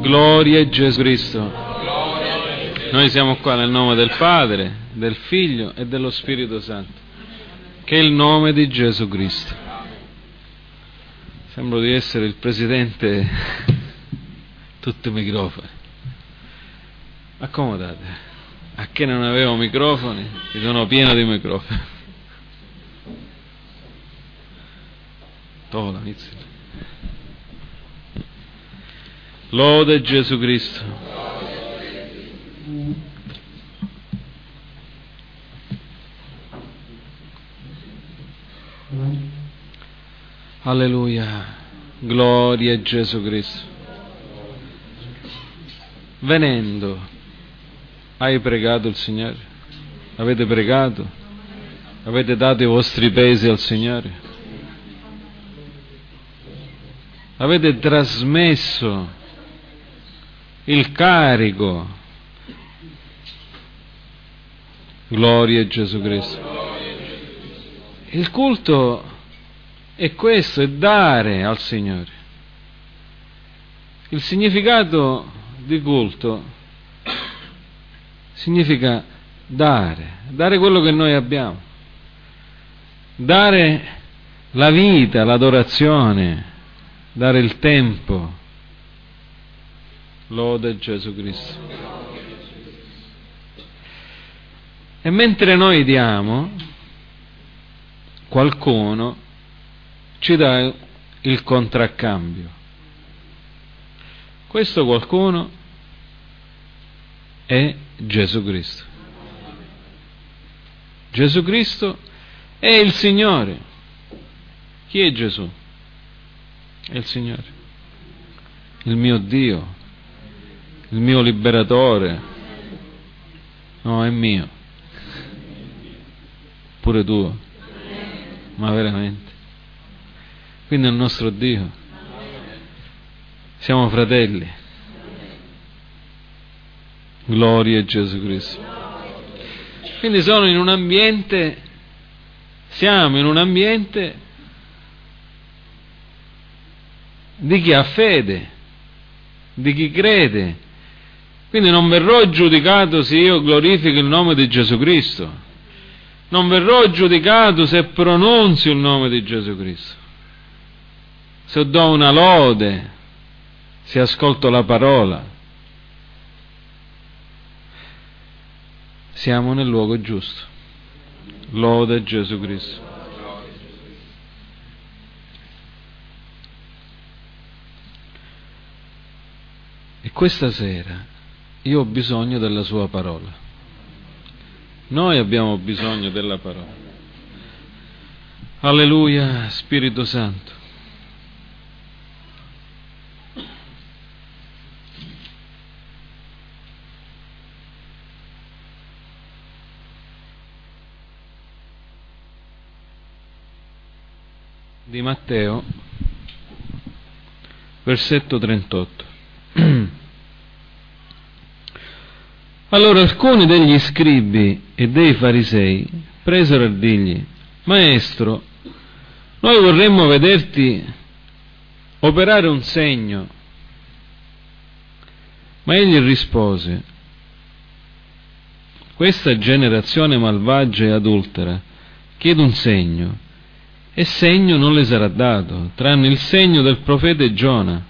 Gloria a Gesù Cristo. Noi siamo qua nel nome del Padre, del Figlio e dello Spirito Santo, che è il nome di Gesù Cristo. Sembro di essere il presidente, tutti i microfoni. Accomodate. A che non avevo microfoni, mi sono pieno di microfoni. Tola, inizia. Lode Gesù Cristo. Alleluia. Gloria a Gesù Cristo. Venendo, hai pregato il Signore? Avete pregato? Avete dato i vostri pesi al Signore? Avete trasmesso il carico? Gloria a Gesù Cristo. Il culto è questo, è dare al Signore. Il significato di culto significa dare quello che noi abbiamo, dare la vita, l'adorazione, dare il tempo. Lode Gesù Cristo. E mentre noi diamo, qualcuno ci dà il contraccambio. Questo qualcuno è Gesù Cristo. Gesù Cristo è il Signore. Chi è Gesù? È il Signore, il mio Dio, il mio liberatore. No, è mio, pure tuo, ma veramente. Quindi è il nostro Dio. Siamo fratelli. Gloria a Gesù Cristo. Quindi siamo in un ambiente di chi ha fede, di chi crede. Quindi non verrò giudicato se io glorifico il nome di Gesù Cristo, non verrò giudicato se pronunzio il nome di Gesù Cristo, se do una lode, se ascolto la parola. Siamo nel luogo giusto. Lode Gesù Cristo. E questa sera io ho bisogno della sua parola. Noi abbiamo bisogno della parola. Alleluia, Spirito Santo. Di Matteo, versetto 38. Allora alcuni degli scribi e dei farisei presero a dirgli: Maestro, noi vorremmo vederti operare un segno. Ma egli rispose: questa generazione malvagia e adultera chiede un segno, e segno non le sarà dato, tranne il segno del profeta Giona.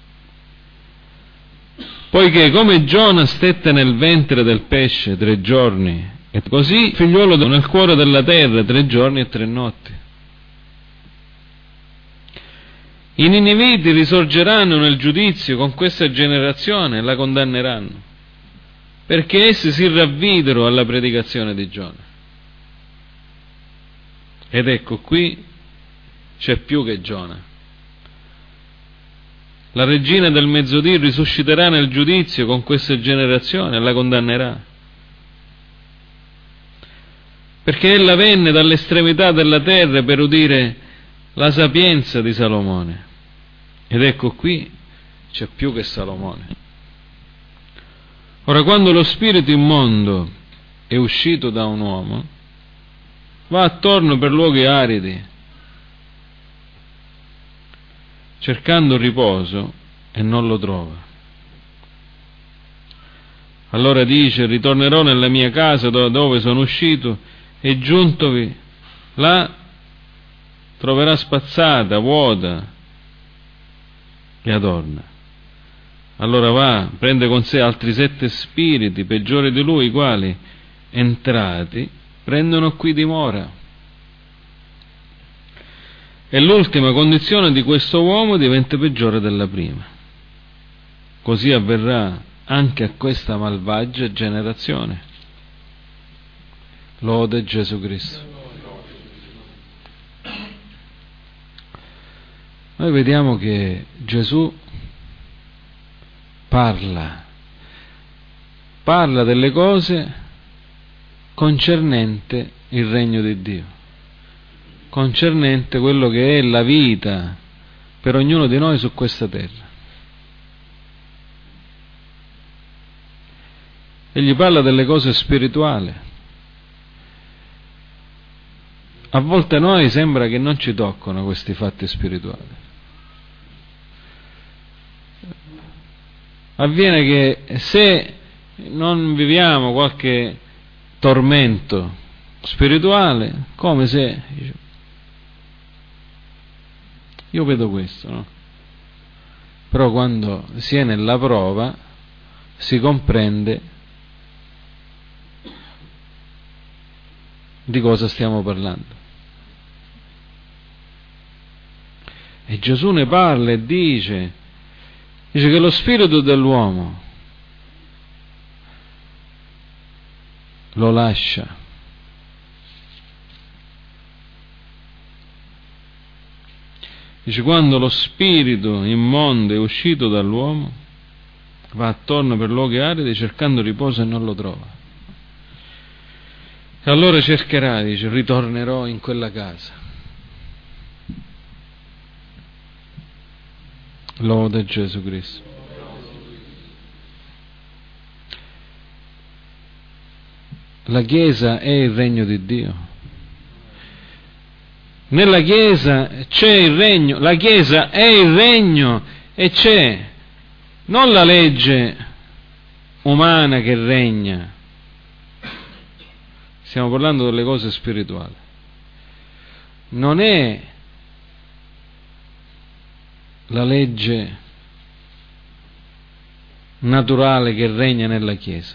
Poiché come Giona stette nel ventre del pesce 3 giorni, e così il figliuolo nel cuore della terra 3 giorni e 3 notti. I niniviti risorgeranno nel giudizio con questa generazione e la condanneranno, perché essi si ravvidero alla predicazione di Giona. Ed ecco, qui c'è più che Giona. La regina del mezzodì risusciterà nel giudizio con questa generazione e la condannerà, perché ella venne dall'estremità della terra per udire la sapienza di Salomone. Ed ecco, qui c'è più che Salomone. Ora, quando lo spirito immondo è uscito da un uomo, va attorno per luoghi aridi, cercando riposo, e non lo trova. Allora dice: ritornerò nella mia casa da dove sono uscito, e giuntovi là troverà spazzata, vuota, e adorna. Allora va, prende con sé altri 7 spiriti peggiori di lui, i quali, entrati, prendono qui dimora. E l'ultima condizione di questo uomo diventa peggiore della prima. Così avverrà anche a questa malvagia generazione. Lode Gesù Cristo. Noi vediamo che Gesù parla delle cose concernente il regno di Dio, concernente quello che è la vita per ognuno di noi su questa terra. Egli parla delle cose spirituali. A volte a noi sembra che non ci toccano questi fatti spirituali. Avviene che se non viviamo qualche tormento spirituale, come se io vedo questo, no? Però quando si è nella prova si comprende di cosa stiamo parlando. E Gesù ne parla e dice che lo spirito dell'uomo lo lascia. Dice: quando lo spirito immondo è uscito dall'uomo, va attorno per luoghi aridi cercando riposo e non lo trova. E allora cercherà, dice: ritornerò in quella casa. Lode Gesù Cristo. La Chiesa è il regno di Dio. Nella Chiesa c'è il regno, la Chiesa è il regno, e c'è non la legge umana che regna. Stiamo parlando delle cose spirituali. Non è la legge naturale che regna nella Chiesa.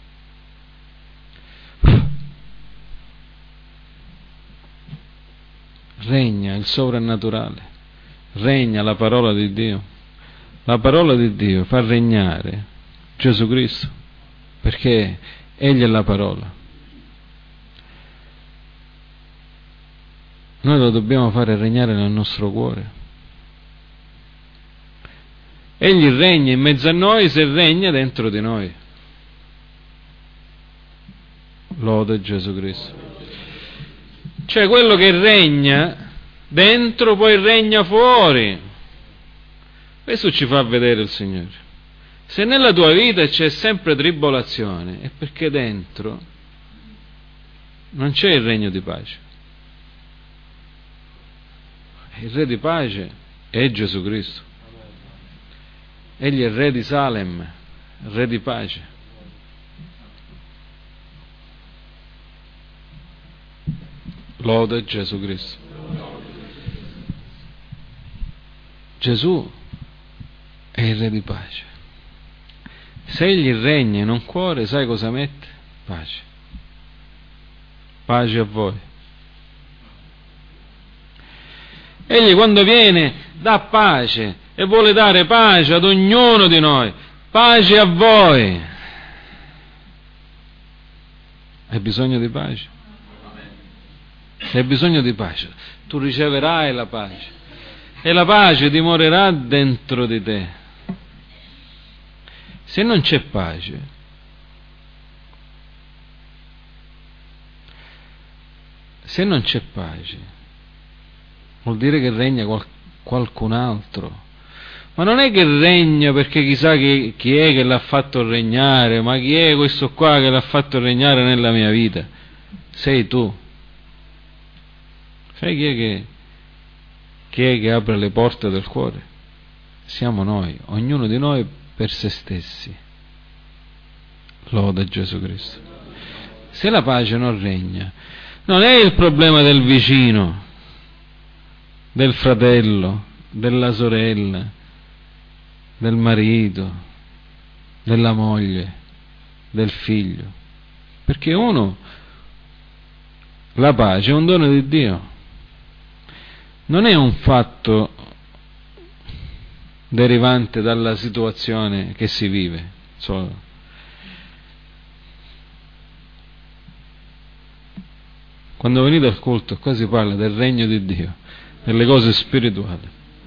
Regna il sovrannaturale, regna la parola di Dio. La parola di Dio fa regnare Gesù Cristo, perché Egli è la parola. Noi lo dobbiamo fare regnare nel nostro cuore. Egli regna in mezzo a noi se regna dentro di noi. Lode Gesù Cristo. Cioè quello che regna dentro poi regna fuori. Questo ci fa vedere il Signore. Se nella tua vita c'è sempre tribolazione, è perché dentro non c'è il regno di pace. Il Re di pace è Gesù Cristo. Egli è il Re di Salem, il Re di pace. Lode Gesù Cristo. Gesù è il Re di pace. Se Egli regna in un cuore, sai cosa mette? Pace. Pace a voi. Egli quando viene dà pace e vuole dare pace ad ognuno di noi. Pace a voi. Hai bisogno di pace? Se hai bisogno di pace, tu riceverai la pace e la pace dimorerà dentro di te. Se non c'è pace, vuol dire che regna qualcun altro. Ma non è che regna perché chissà chi è che l'ha fatto regnare, ma chi è questo qua che l'ha fatto regnare nella mia vita? Sei tu. Sai chi è che apre le porte del cuore? Siamo noi, ognuno di noi per se stessi. Loda Gesù Cristo. Se la pace non regna, non è il problema del vicino, del fratello, della sorella, del marito, della moglie, del figlio, perché la pace è un dono di Dio, non è un fatto derivante dalla situazione che si vive solo. Quando venite al culto qua si parla del regno di Dio, delle cose spirituali.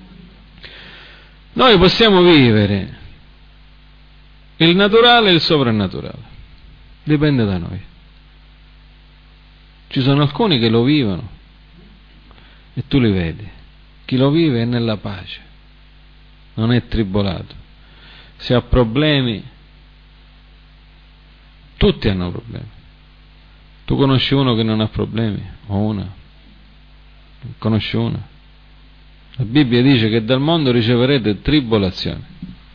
Noi possiamo vivere il naturale e il soprannaturale, dipende da noi. Ci sono alcuni che lo vivono e tu li vedi. Chi lo vive è nella pace, non è tribolato. Se ha problemi, tutti hanno problemi. Tu conosci uno che non ha problemi? O una? Conosci una? La Bibbia dice che dal mondo riceverete tribolazione.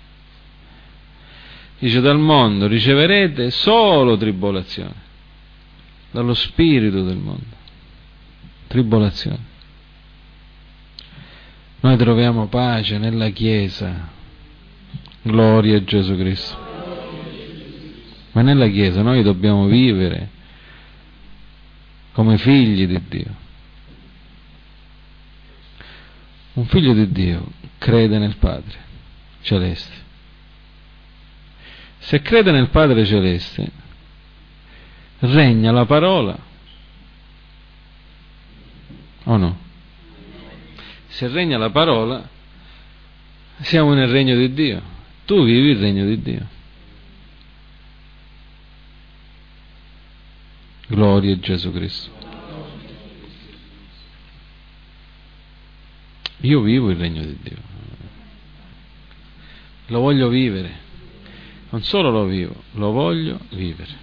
Dice dal mondo riceverete solo tribolazione. Dallo spirito del mondo. Tribolazione. Noi troviamo pace nella Chiesa. Gloria a Gesù Cristo. Ma nella Chiesa noi dobbiamo vivere come figli di Dio. Un figlio di Dio crede nel Padre Celeste. Se crede nel Padre Celeste, regna la parola. O no? Se regna la parola, siamo nel regno di Dio. Tu vivi il regno di Dio. Gloria a Gesù Cristo. Io vivo il regno di Dio. Lo voglio vivere. Non solo lo vivo, lo voglio vivere.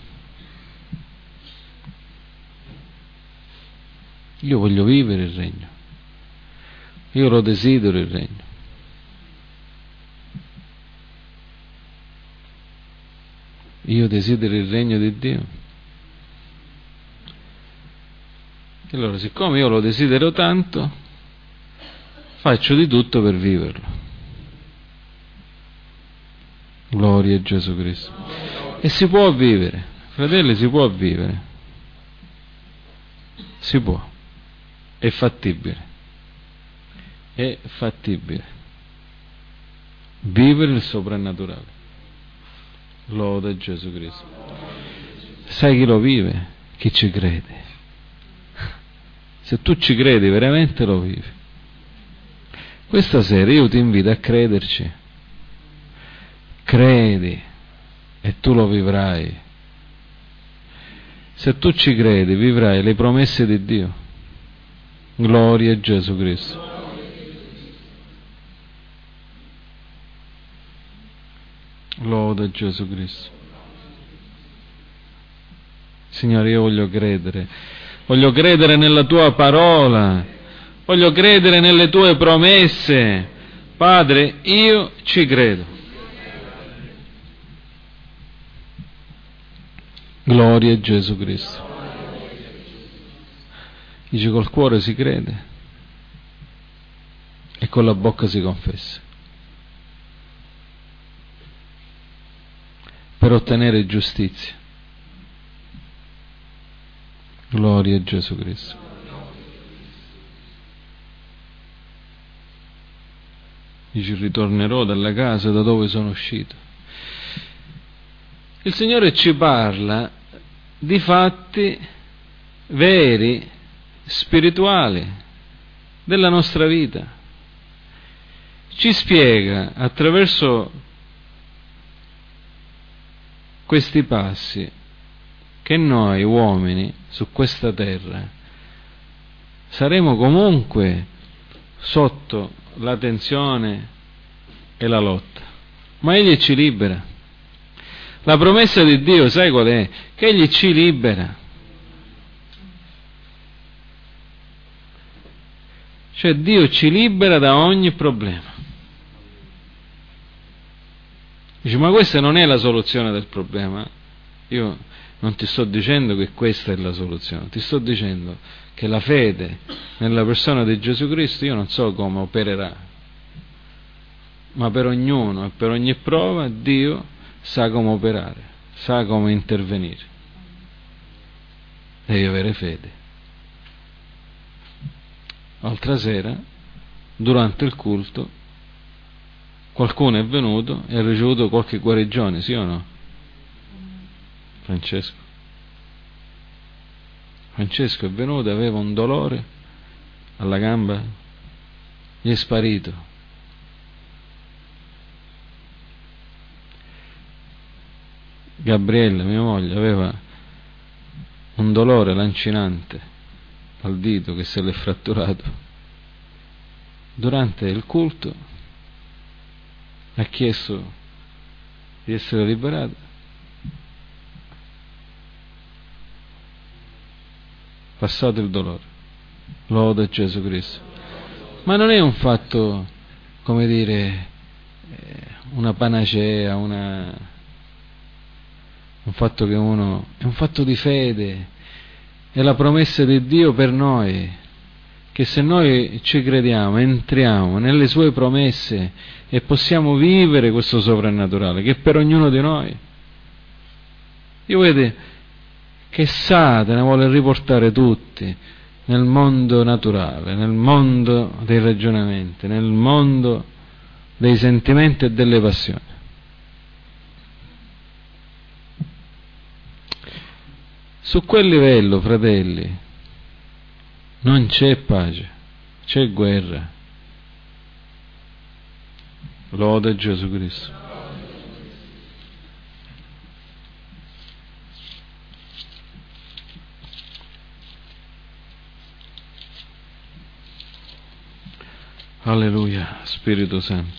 Io voglio vivere il regno. Io lo desidero il regno. Io desidero il regno di Dio. E allora, siccome io lo desidero tanto, faccio di tutto per viverlo. Gloria a Gesù Cristo. E si può vivere, fratelli, si può vivere. Si può. È fattibile. È fattibile. Vivere il soprannaturale. Loda a Gesù Cristo. Sai chi lo vive? Chi ci crede. Se tu ci credi veramente lo vivi. Questa sera io ti invito a crederci. Credi e tu lo vivrai. Se tu ci credi, vivrai le promesse di Dio. Gloria a Gesù Cristo. Loda a Gesù Cristo. Signore, io voglio credere nella tua parola, voglio credere nelle tue promesse. Padre, io ci credo. Gloria a Gesù Cristo. Dice col cuore si crede e con la bocca si confessa per ottenere giustizia. Gloria a Gesù Cristo. Dice ritornerò dalla casa da dove sono uscito. Il Signore ci parla di fatti veri, spirituali, della nostra vita. Ci spiega attraverso questi passi che noi uomini su questa terra saremo comunque sotto la tensione e la lotta, ma Egli ci libera. La promessa di Dio, sai qual è? Che Egli ci libera. Cioè Dio ci libera da ogni problema. Dice, ma questa non è la soluzione del problema. Io non ti sto dicendo che questa è la soluzione, ti sto dicendo che la fede nella persona di Gesù Cristo io non so come opererà, ma per ognuno e per ogni prova Dio sa come operare, sa come intervenire. Devi avere fede. L'altra sera, durante il culto, qualcuno è venuto e ha ricevuto qualche guarigione, sì o no? Francesco è venuto, aveva un dolore alla gamba, gli è sparito. Gabriella, mia moglie, aveva un dolore lancinante al dito che se l'è fratturato. Durante il culto ha chiesto di essere liberato. Passato il dolore, lode a Gesù Cristo. Ma non è un fatto, come dire, una panacea, un fatto che uno, è un fatto di fede, è la promessa di Dio per noi, che se noi ci crediamo, entriamo nelle sue promesse e possiamo vivere questo soprannaturale che è per ognuno di noi. Io vedo che Satana vuole riportare tutti nel mondo naturale, nel mondo dei ragionamenti, nel mondo dei sentimenti e delle passioni. Su quel livello, fratelli, non c'è pace, c'è guerra. Lode a Gesù Cristo. Alleluia, Spirito Santo.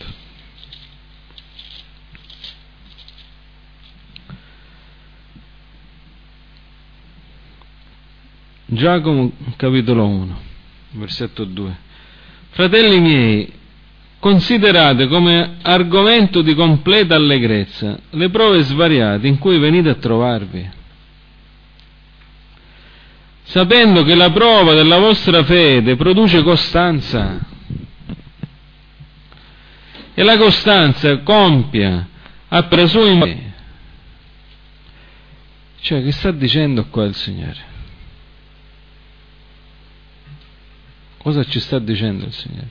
Giacomo capitolo 1, versetto 2. Fratelli miei, considerate come argomento di completa allegrezza le prove svariate in cui venite a trovarvi, sapendo che la prova della vostra fede produce costanza. E la costanza compia, appresumi. Cioè, che sta dicendo qua il Signore? Cosa ci sta dicendo il Signore?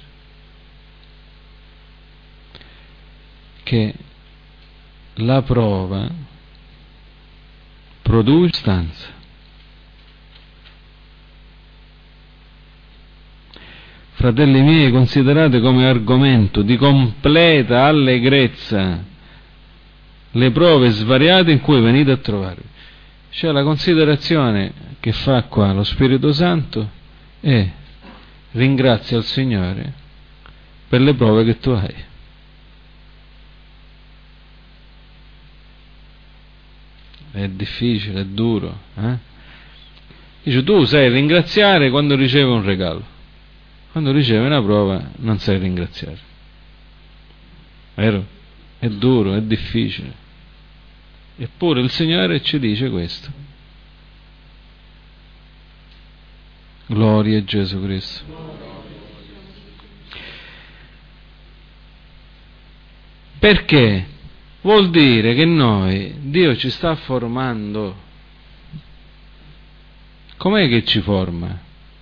Che la prova produce costanza. Fratelli miei, considerate come argomento di completa allegrezza le prove svariate in cui venite a trovarvi. Cioè la considerazione che fa qua lo Spirito Santo è: ringrazia il Signore per le prove che tu hai. È difficile, è duro. Dice, tu sai ringraziare quando ricevi un regalo. Quando ricevi una prova non sai ringraziare. Vero? È duro, è difficile. Eppure il Signore ci dice questo. Gloria a Gesù Cristo. Perché? Vuol dire che Dio ci sta formando. Com'è che ci forma?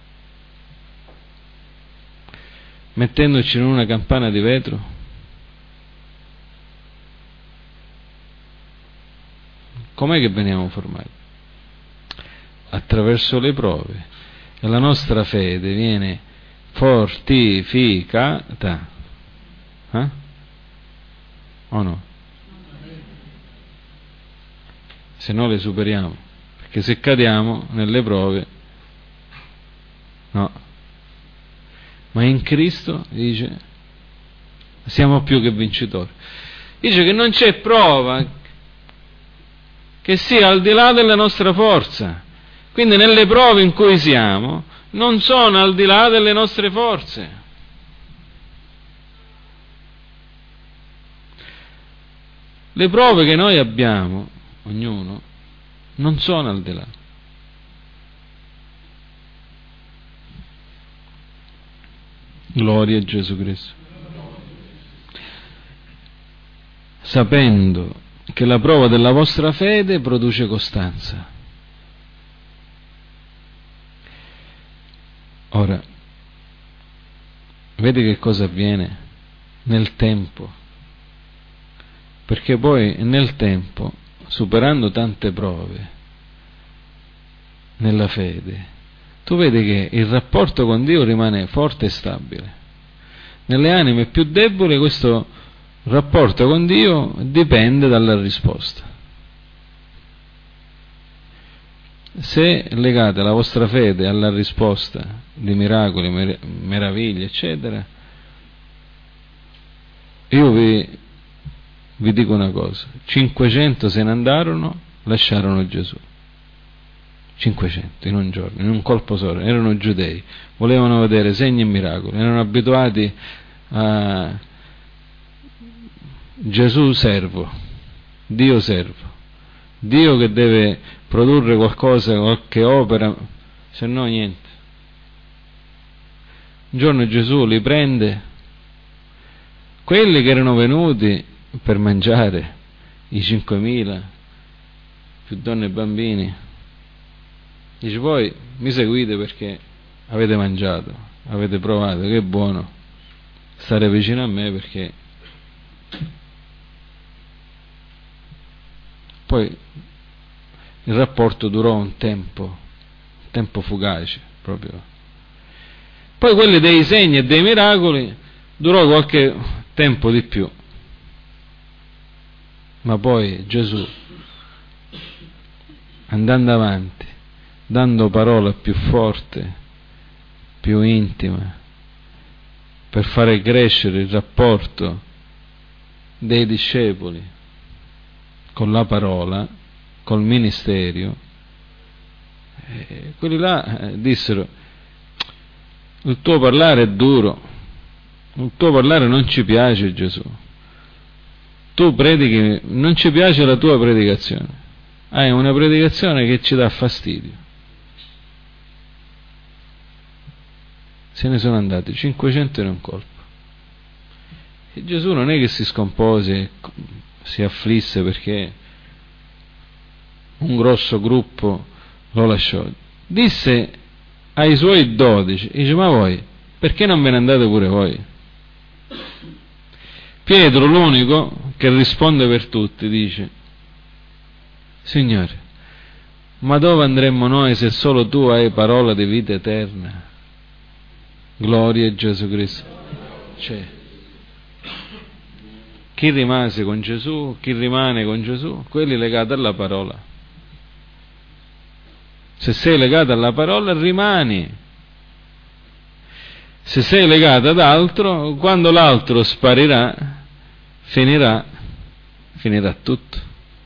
Mettendoci in una campana di vetro? Com'è che veniamo formati? Attraverso le prove. E la nostra fede viene fortificata. O no? Se no le superiamo. Perché se cadiamo nelle prove, no. Ma in Cristo, dice, siamo più che vincitori. Dice che non c'è prova che sia al di là della nostra forza. Quindi nelle prove in cui siamo non sono al di là delle nostre forze. Le prove che noi abbiamo, ognuno, non sono al di là. Gloria a Gesù Cristo. Sapendo che la prova della vostra fede produce costanza. Ora, vedi che cosa avviene nel tempo, perché poi nel tempo, superando tante prove nella fede, tu vedi che il rapporto con Dio rimane forte e stabile. Nelle anime più deboli questo rapporto con Dio dipende dalla risposta. Se legate la vostra fede alla risposta di miracoli, meraviglie, eccetera, io vi dico una cosa: 500 se ne andarono, lasciarono Gesù. 500 in un giorno, in un colpo solo. Erano giudei, volevano vedere segni e miracoli, erano abituati a Gesù servo, Dio servo, Dio che deve produrre qualcosa, qualche opera, se no niente. Un giorno Gesù li prende, quelli che erano venuti per mangiare, i 5.000, più donne e bambini, dice: voi mi seguite perché avete mangiato, avete provato che è buono stare vicino a me, perché poi il rapporto durò un tempo fugace proprio. Poi quelli dei segni e dei miracoli durò qualche tempo di più, ma poi Gesù, andando avanti, dando parola più forte, più intima, per fare crescere il rapporto dei discepoli con la parola, col ministero, quelli là dissero: il tuo parlare è duro, il tuo parlare non ci piace, Gesù, tu predichi, non ci piace la tua predicazione, hai una predicazione che ci dà fastidio. Se ne sono andati 500 in un colpo. E Gesù non è che si scompose, si afflisse perché un grosso gruppo lo lasciò. Disse ai suoi 12, dice: ma voi perché non ve ne andate pure voi? Pietro, l'unico che risponde per tutti, dice: Signore, ma dove andremmo noi se solo tu hai parola di vita eterna? Gloria a Gesù Cristo. C'è chi rimase con Gesù, chi rimane con Gesù, quelli legati alla parola. Se sei legato alla parola rimani. Se sei legato ad altro, quando l'altro sparirà, finirà tutto.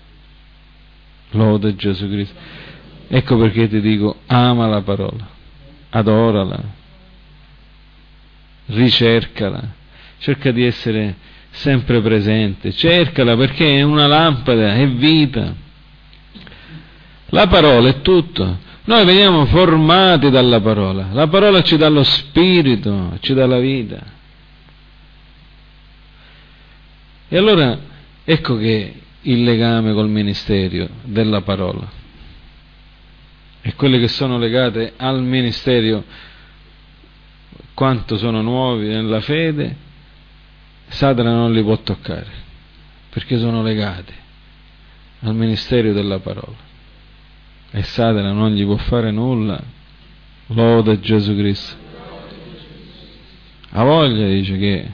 Lode Gesù Cristo. Ecco perché ti dico: ama la parola, adorala, ricercala, cerca di essere sempre presente, cercala, perché è una lampada, è vita. La parola è tutto. Noi veniamo formati dalla parola. La parola ci dà lo spirito, ci dà la vita. E allora ecco che il legame col ministero della parola, e quelle che sono legate al ministero, quanto sono nuovi nella fede, Satana non li può toccare, perché sono legati al ministero della parola. E Satana non gli può fare nulla. Lode Gesù Cristo. Ha voglia, dice, che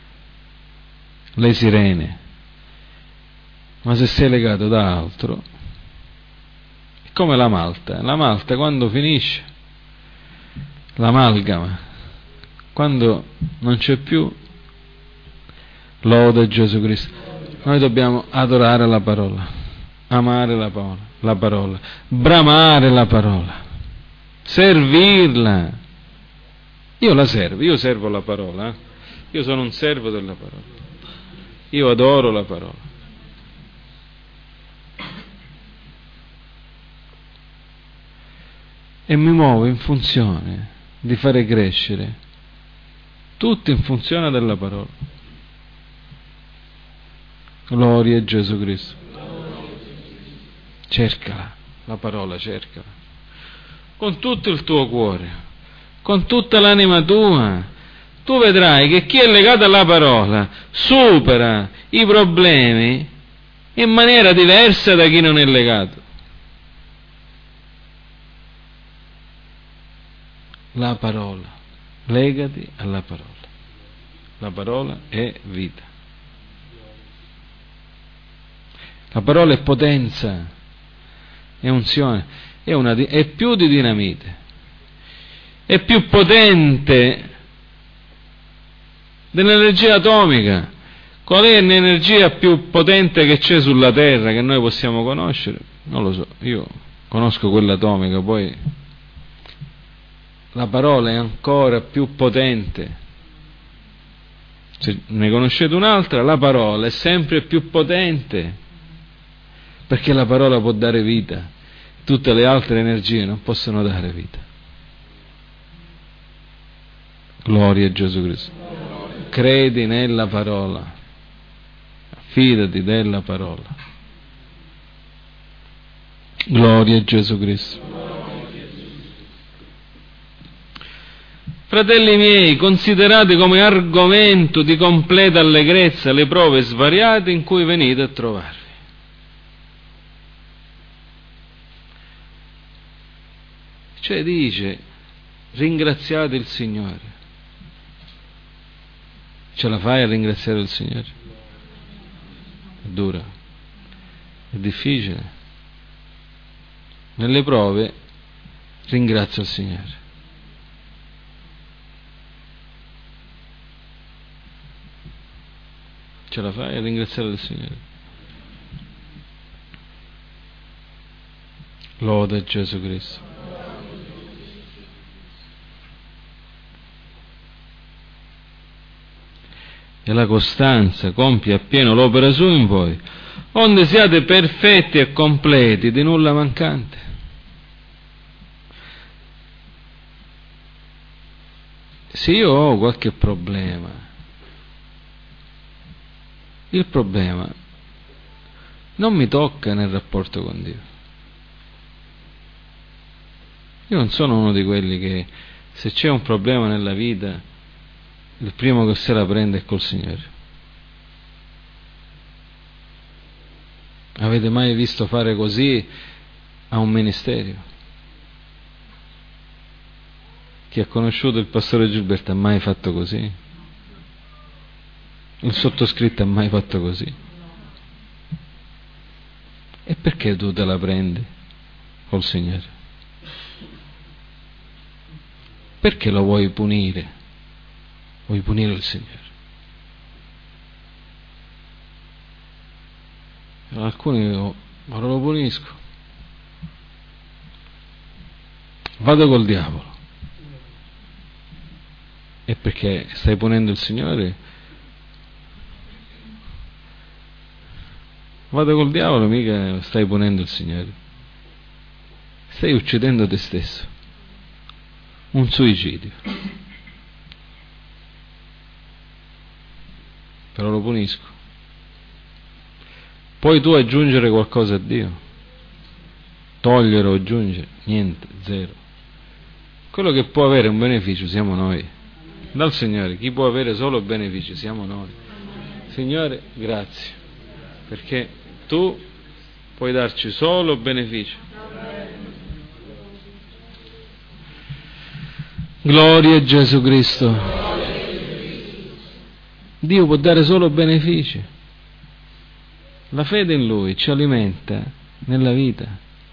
le sirene, ma se sei legato da altro è come la malta quando finisce, l'amalgama, quando non c'è più. Lode Gesù Cristo. Noi dobbiamo adorare la parola, amare la parola, bramare la parola, servirla. Io servo la parola, io sono un servo della parola, io adoro la parola. e mi muovo in funzione di fare crescere tutto in funzione della parola. Gloria a Gesù Cristo. Cercala, la parola, cercala con tutto il tuo cuore, con tutta l'anima tua. Tu vedrai che chi è legato alla parola supera i problemi in maniera diversa da chi non è legato. La parola, legati alla parola. La parola è vita. La parola è potenza, è unzione, è più di dinamite, è più potente dell'energia atomica. Qual è l'energia più potente che c'è sulla Terra, che noi possiamo conoscere? Non lo so, io conosco quella atomica, poi la parola è ancora più potente. Se ne conoscete un'altra, la parola è sempre più potente, perché la parola può dare vita. Tutte le altre energie non possono dare vita. Gloria a Gesù Cristo. Credi nella parola, fidati della parola. Gloria a Gesù Cristo. Fratelli miei, considerate come argomento di completa allegrezza le prove svariate in cui venite a trovarvi. Cioè dice, ringraziate il Signore. Ce la fai a ringraziare il Signore? È dura, è difficile. Nelle prove ringrazia il Signore. Ce la fai a ringraziare il Signore? Lode a Gesù Cristo. E la costanza compie appieno l'opera sua in voi, onde siate perfetti e completi, di nulla mancante. Se io ho qualche problema, il problema non mi tocca nel rapporto con Dio. Io non sono uno di quelli che, se c'è un problema nella vita, il primo che se la prende è col Signore. Avete mai visto fare così a un ministero? Chi ha conosciuto il pastore Gilberto ha mai fatto così? Il sottoscritto ha mai fatto così? E perché tu te la prendi col Signore? Perché lo vuoi punire? Vuoi punire il Signore? Alcuni dicono, ma lo punisco, vado col diavolo. E perché stai punendo il Signore? Vado col diavolo, mica stai punendo il Signore. Stai uccidendo te stesso. Un suicidio. Però lo punisco. Puoi tu aggiungere qualcosa a Dio? Togliere o aggiungere? Niente, zero. Quello che può avere un beneficio siamo noi. Dal Signore, chi può avere solo benefici siamo noi. Signore, grazie, perché tu puoi darci solo benefici. Gloria a Gesù Cristo. Dio può dare solo benefici. La fede in Lui ci alimenta nella vita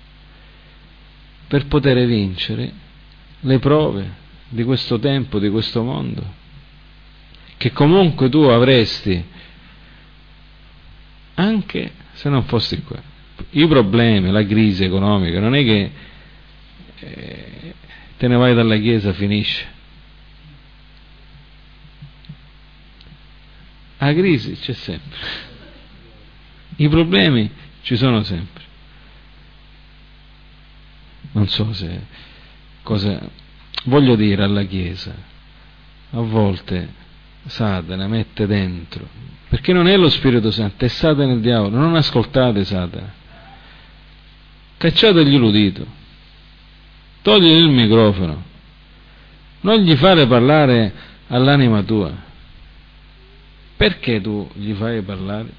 per poter vincere le prove di questo tempo, di questo mondo, che comunque tu avresti anche se non fossi qua. I problemi, la crisi economica, non è che te ne vai dalla chiesa, finisce. La crisi c'è sempre, i problemi ci sono sempre. Non so se cosa voglio dire alla Chiesa. A volte Satana mette dentro, perché non è lo Spirito Santo, è Satana il diavolo. Non ascoltate Satana, cacciategli l'udito, togligli il microfono, non gli fare parlare all'anima tua. Perché tu gli fai parlare?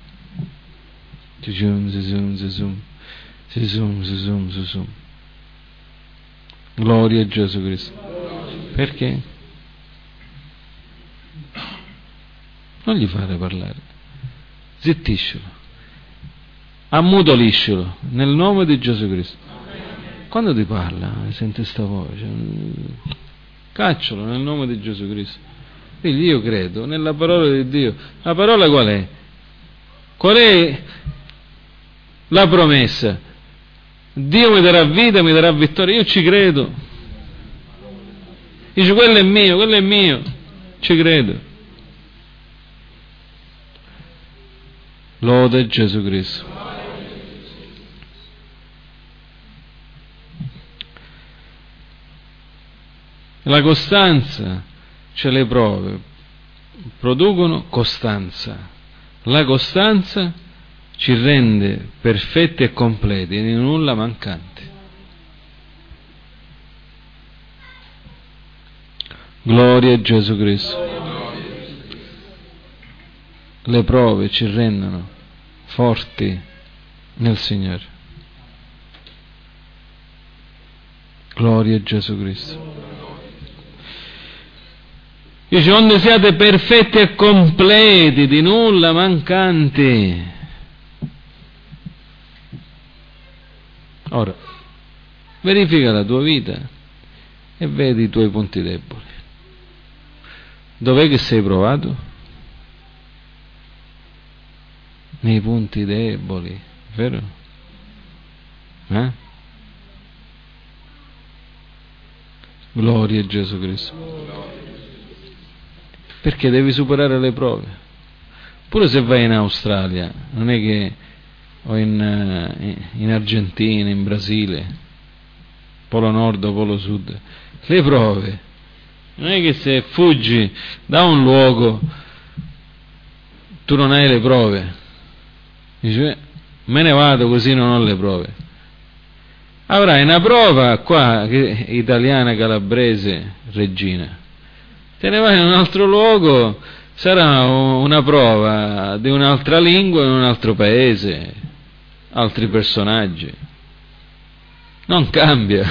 Gloria a Gesù Cristo. Perché? Non gli fare parlare, zittiscilo, ammutoliscilo nel nome di Gesù Cristo. Quando ti parla, sente sta voce, caccialo nel nome di Gesù Cristo. Quindi io credo nella parola di Dio. La parola qual è? Qual è la promessa? Dio mi darà vita, mi darà vittoria. Io ci credo. Dice quello è mio, ci credo. Lode Gesù Cristo. La costanza, cioè le prove, producono costanza. La costanza ci rende perfetti e completi e di nulla mancanti. Gloria a Gesù Cristo. Le prove ci rendono forti nel Signore. Gloria a Gesù Cristo. Dice, onde siate perfetti e completi, di nulla mancanti. Ora, verifica la tua vita e vedi i tuoi punti deboli. Dov'è che sei provato? Nei punti deboli, vero? Gloria a Gesù Cristo. Perché devi superare le prove. Pure se vai in Australia, non è che o in Argentina, in Brasile, polo nord o polo sud, le prove, non è che se fuggi da un luogo tu non hai le prove. Dice, me ne vado così non ho le prove. Avrai una prova qua, che è italiana, calabrese, Regina. Te ne vai in un altro luogo, sarà una prova di un'altra lingua in un altro paese, altri personaggi. Non cambia.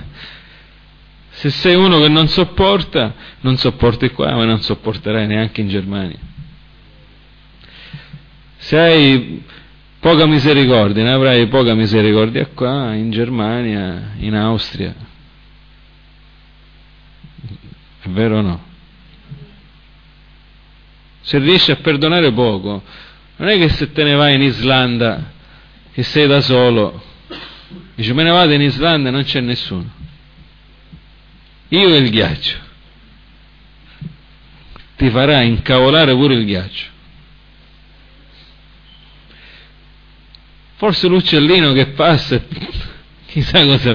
Se sei uno che non sopporti qua, ma non sopporterai neanche in Germania. Se hai poca misericordia, ne avrai poca misericordia qua, in Germania, in Austria. È vero o no? Se riesci a perdonare poco, non è che se te ne vai in Islanda, che sei da solo, dici me ne vado in Islanda e non c'è nessuno. Io e il ghiaccio. Ti farà incavolare pure il ghiaccio. Forse l'uccellino che passa, chissà cosa.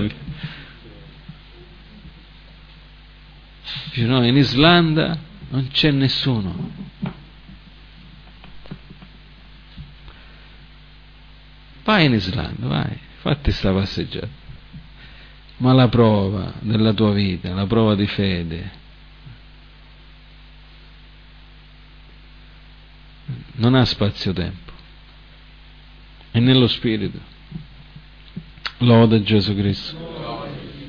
Dice no, in Islanda non c'è nessuno. Vai in Islanda, vai, fatti sta passeggiata. Ma la prova della tua vita, la prova di fede, non ha spazio-tempo. È nello Spirito. Lode Gesù Cristo.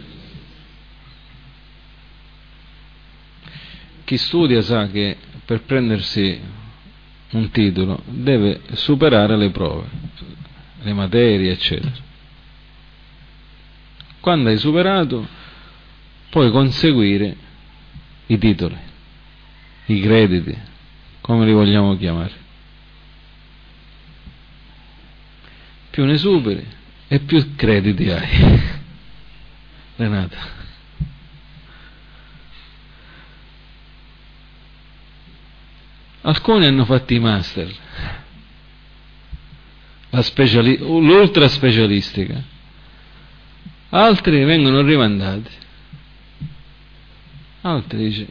Chi studia sa che per prendersi un titolo deve superare le prove, le materie, eccetera. Quando hai superato, puoi conseguire i titoli, i crediti, come li vogliamo chiamare. Più ne superi e più crediti hai. Renata. Alcuni hanno fatto i master, l'ultra specialistica, altri vengono rimandati Altri dice,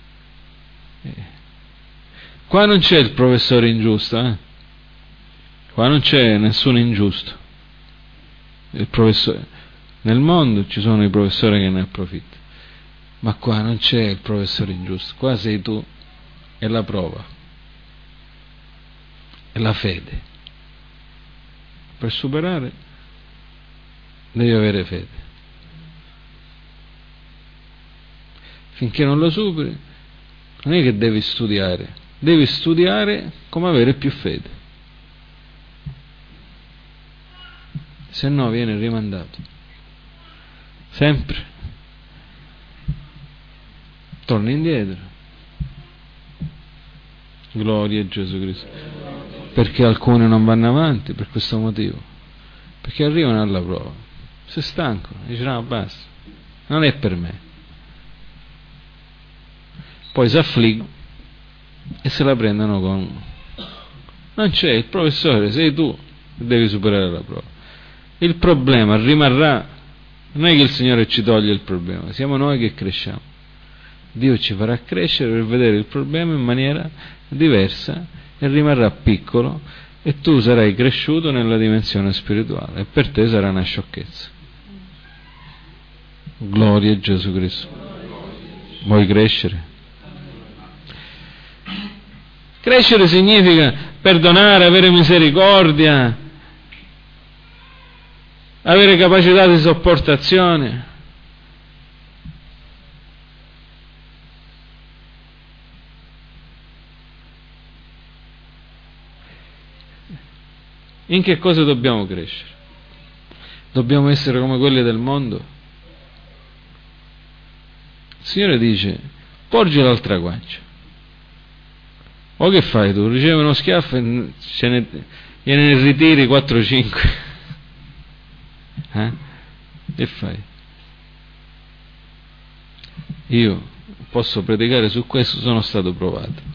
qua non c'è il professore ingiusto, qua non c'è nessuno ingiusto. Il professore, nel mondo ci sono i professori che ne approfittano, ma qua non c'è il professore ingiusto, qua sei tu, è la prova, è la fede. Per superare devi avere fede. Finché non lo superi, non è che devi studiare come avere più fede, se no viene rimandato sempre, torni indietro. Gloria a Gesù Cristo. Perché alcuni non vanno avanti per questo motivo, perché arrivano alla prova, si stancano, dicono no, basta, non è per me, poi si affliggono e se la prendono con non c'è il professore, sei tu che devi superare la prova. Il problema rimarrà, non è che il Signore ci toglie il problema, siamo noi che cresciamo. Dio ci farà crescere per vedere il problema in maniera diversa e rimarrà piccolo, e tu sarai cresciuto nella dimensione spirituale e per te sarà una sciocchezza. Gloria a Gesù Cristo. Vuoi crescere? Crescere significa perdonare, avere misericordia, avere capacità di sopportazione. In che cosa dobbiamo crescere? Dobbiamo essere come quelli del mondo? Il Signore dice, porgi l'altra guancia. O che fai tu? Ricevi uno schiaffo e gliene ritiri 4-5. Che fai? Io posso predicare su questo, sono stato provato.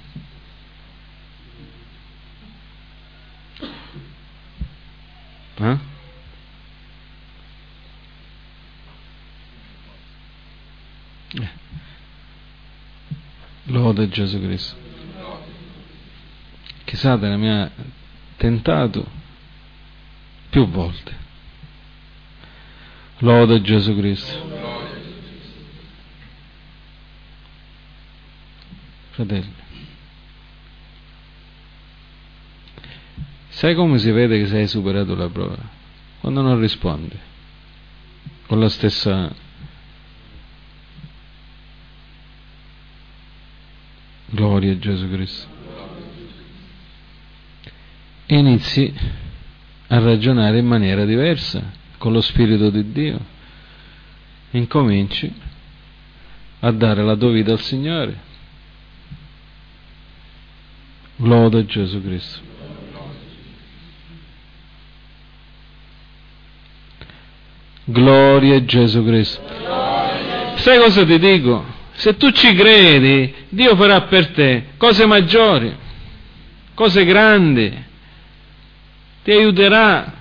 Lode Gesù Cristo. Che Satana mi ha tentato più volte. Lode Gesù Cristo. Fratelli, sai come si vede che sei superato la prova? Quando non rispondi con la stessa gloria a Gesù Cristo, e inizi a ragionare in maniera diversa con lo Spirito di Dio, incominci a dare la tua vita al Signore. Lode a Gesù Cristo. Gloria a Gesù Cristo. Sai cosa ti dico? Se tu ci credi, Dio farà per te cose maggiori, cose grandi, ti aiuterà,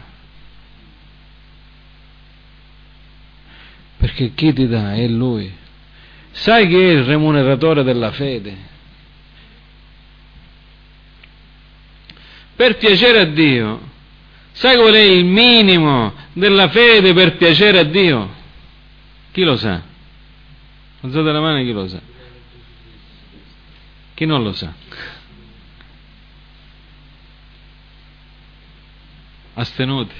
perché chi ti dà è Lui. Sai che è il remuneratore della fede? Per piacere a Dio, sai qual è il minimo della fede per piacere a Dio? Chi lo sa? Alzate la mano, chi lo sa? Chi non lo sa? Astenuti.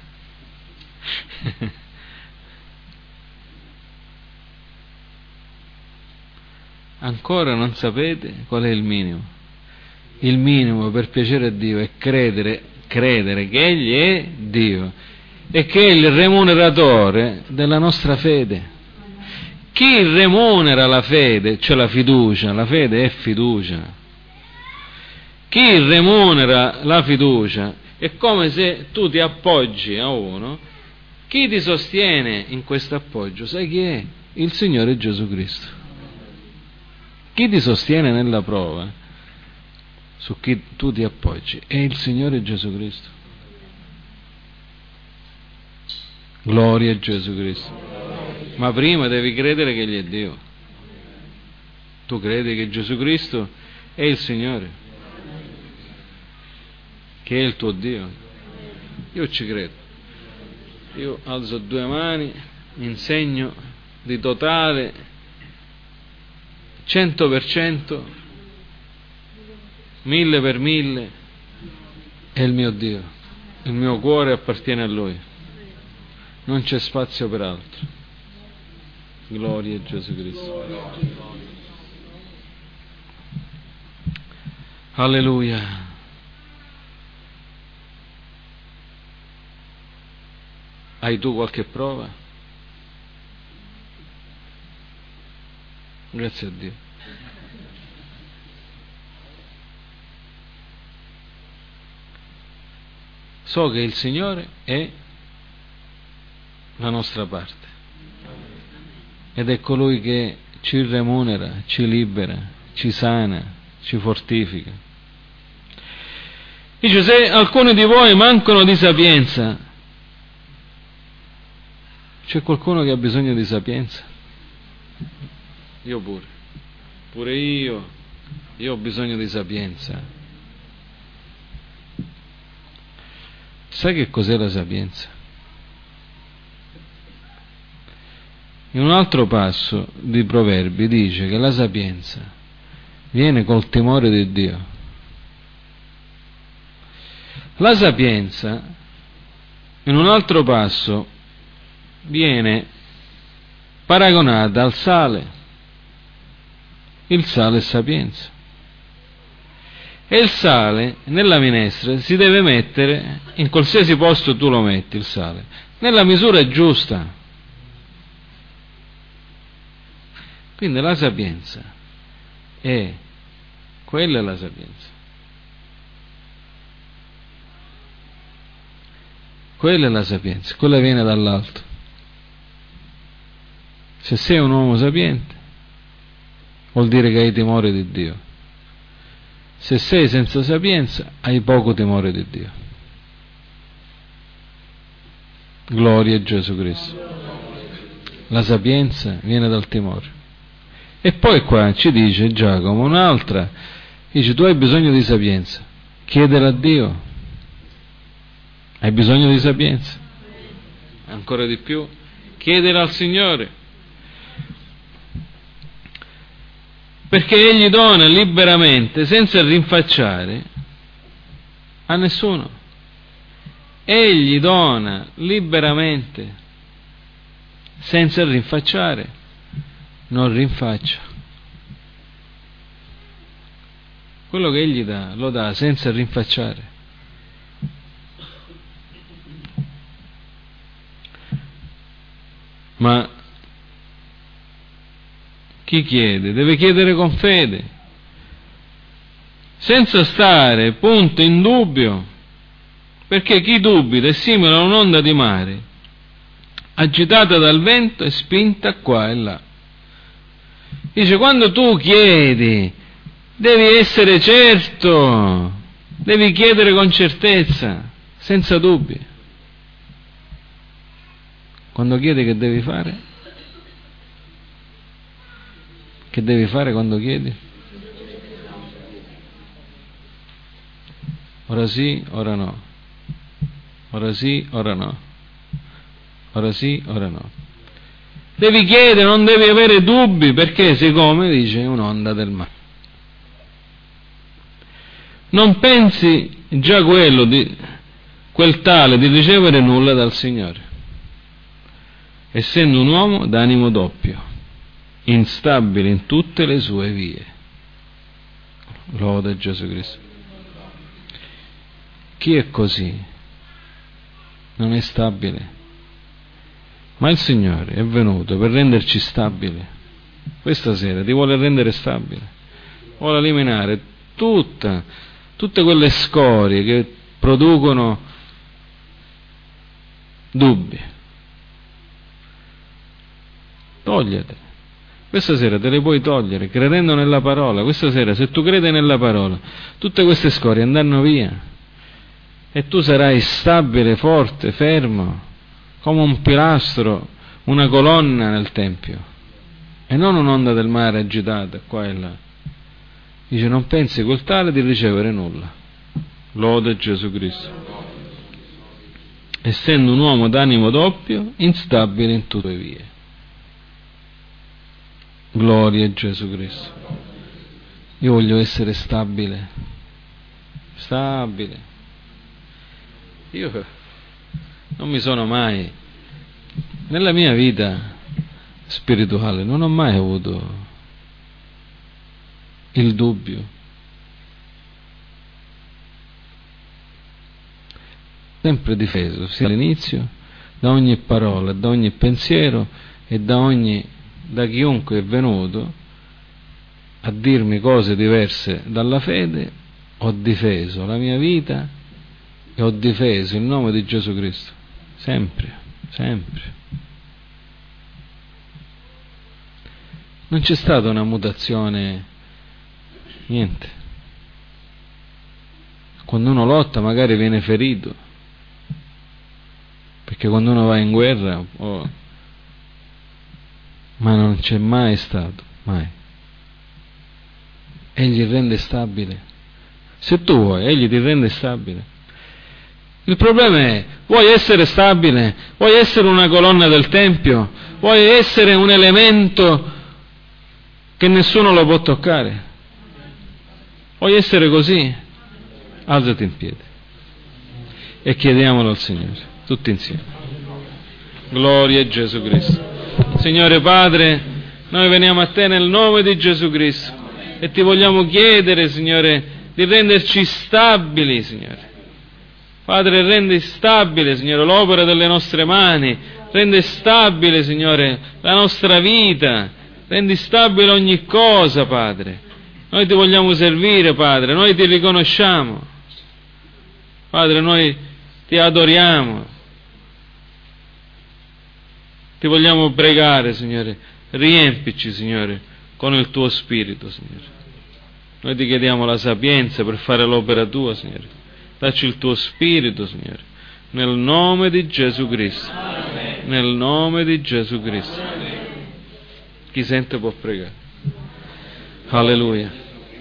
Ancora non sapete qual è il minimo? Il minimo per piacere a Dio è credere che Egli è Dio e che è il remuneratore della nostra fede. Chi remunera la fede, cioè la fiducia, la fede è fiducia. Chi remunera la fiducia è come se tu ti appoggi a uno. Chi ti sostiene in questo appoggio, sai chi è? Il Signore Gesù Cristo. Chi ti sostiene nella prova, su chi tu ti appoggi, è il Signore Gesù Cristo. Gloria a Gesù Cristo. Ma prima devi credere che Egli è Dio. Tu credi che Gesù Cristo è il Signore? Che è il tuo Dio? Io ci credo. Io alzo 2 mani in segno di totale 100%, 1000 per 1000 è il mio Dio. Il mio cuore appartiene a Lui. Non c'è spazio per altro. Gloria a Gesù Cristo. Alleluia. Hai tu qualche prova? Grazie a Dio. So che il Signore è la nostra parte ed è colui che ci remunera, ci libera, ci sana, ci fortifica. Dice: se alcuni di voi mancano di sapienza, c'è qualcuno che ha bisogno di sapienza? Io pure io ho bisogno di sapienza. Sai che cos'è la sapienza? In un altro passo di Proverbi dice che la sapienza viene col timore di Dio. La sapienza, in un altro passo, viene paragonata al sale. Il sale è sapienza. E il sale nella minestra si deve mettere, in qualsiasi posto tu lo metti il sale, nella misura giusta. Quindi la sapienza quella è la sapienza. Quella è la sapienza, quella viene dall'alto. Se sei un uomo sapiente, vuol dire che hai timore di Dio. Se sei senza sapienza, hai poco timore di Dio. Gloria a Gesù Cristo. La sapienza viene dal timore. E poi qua ci dice Giacomo un'altra, dice: tu hai bisogno di sapienza, chiedela a Dio. Hai bisogno di sapienza? Ancora di più, chiedela al Signore. Perché Egli dona liberamente, senza rinfacciare a nessuno. Egli dona liberamente, senza rinfacciare, non rinfaccia. Quello che Egli dà, lo dà senza rinfacciare. Ma chi chiede deve chiedere con fede, senza stare punto in dubbio, perché chi dubita è simile a un'onda di mare, agitata dal vento e spinta qua e là. Dice: quando tu chiedi, devi essere certo, devi chiedere con certezza, senza dubbi. Quando chiedi, che devi fare? Che devi fare quando chiedi? Ora sì, ora no. Ora sì, ora no. Ora sì, ora no. Devi chiedere, non devi avere dubbi, perché siccome dice un'onda del mare. Non pensi già quel tale di ricevere nulla dal Signore, essendo un uomo d'animo doppio, instabile in tutte le sue vie. Loda Gesù Cristo. Chi è così non è stabile, ma il Signore è venuto per renderci stabili. Questa sera ti vuole rendere stabile, vuole eliminare tutte quelle scorie che producono dubbi. Togliete. Questa sera te le puoi togliere credendo nella parola. Questa sera, se tu credi nella parola, tutte queste scorie andranno via e tu sarai stabile, forte, fermo, come un pilastro, una colonna nel Tempio. e non un'onda del mare agitata qua e là. Dice: non pensi col tale di ricevere nulla. Lode Gesù Cristo. Essendo un uomo d'animo doppio, instabile in tutte le vie. Gloria a Gesù Cristo. Io voglio essere stabile. Stabile. Io non mi sono mai, nella mia vita spirituale, non ho mai avuto il dubbio. Sempre difeso, sia all'inizio, da ogni parola, da ogni pensiero e da chiunque è venuto a dirmi cose diverse dalla fede. Ho difeso la mia vita e ho difeso il nome di Gesù Cristo, sempre, sempre. Non c'è stata una mutazione, niente. Quando uno lotta magari viene ferito, perché quando uno va in guerra, ma non c'è mai stato, mai. Egli rende stabile. Se tu vuoi, egli ti rende stabile. Il problema è: vuoi essere stabile? Vuoi essere una colonna del Tempio? Vuoi essere un elemento che nessuno lo può toccare? Vuoi essere così? Alzati in piedi e chiediamolo al Signore, tutti insieme. Gloria a Gesù Cristo. Signore Padre, noi veniamo a Te nel nome di Gesù Cristo e Ti vogliamo chiedere, Signore, di renderci stabili, Signore. Padre, rendi stabile, Signore, l'opera delle nostre mani, rendi stabile, Signore, la nostra vita, rendi stabile ogni cosa, Padre. Noi Ti vogliamo servire, Padre, noi Ti riconosciamo. Padre, noi Ti adoriamo. Ti vogliamo pregare, Signore, riempici, Signore, con il Tuo Spirito, Signore. Noi Ti chiediamo la sapienza per fare l'opera Tua, Signore. Dacci il Tuo Spirito, Signore, nel nome di Gesù Cristo. Amen. Nel nome di Gesù Cristo. Amen. Chi sente può pregare. Alleluia.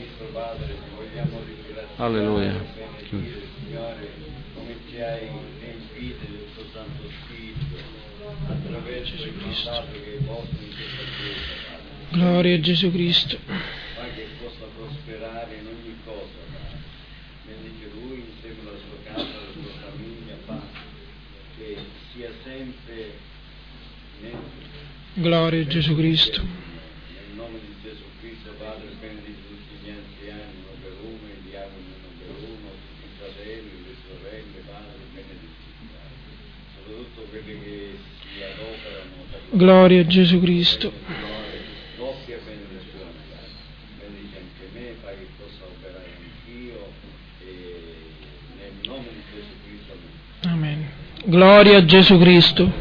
Alleluia. Signore, come Ci hai riempito del Tuo Santo Spirito attraverso il mandato che hai posto in questa chiesa, Padre. Gloria a Gesù Cristo. Fai che possa prosperare in ogni cosa, Padre. Benedice Lui insieme alla sua casa, alla sua famiglia, Padre, che sia sempre Gloria a Gesù Cristo. Nel nome di Gesù Cristo, Padre, benedici tutti gli anziani, uno per uno, i diavoli uno per uno, tutti i fratelli, le sorelle, Padre, benedici, Padre. Soprattutto quelli che si adoperano per la Gloria a Gesù Cristo. doppia benedizione, Padre. Benedici anche me, fai che possa operare anch'io, e nel nome di Gesù Cristo. Amen. Gloria a Gesù Cristo.